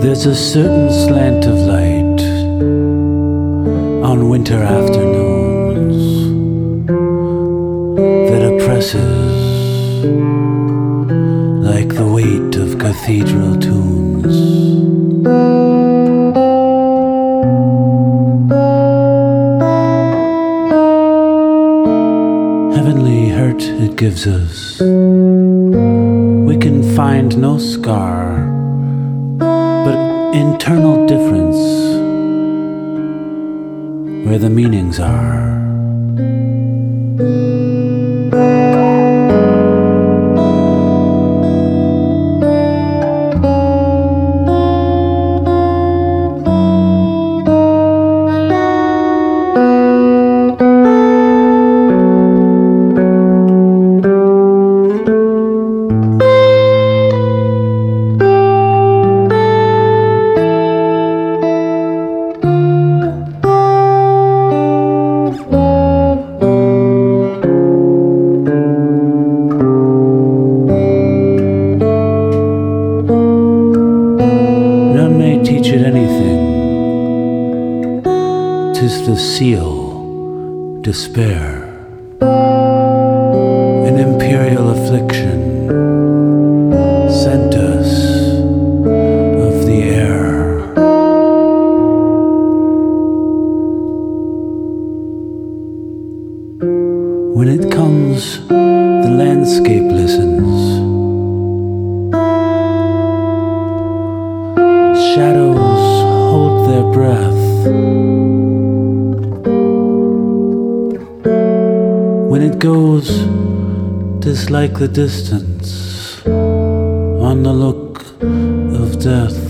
There's a certain slant of light on winter afternoons that oppresses like the weight of cathedral tunes. Heavenly hurt it gives us. We can find no scar, but internal difference where the meanings are. Teach it anything. 'Tis the seal, despair, an imperial affliction sent us of the air. When it comes, the landscape listens. Shadows hold their breath. When it goes, 'tis like the distance on the look of death.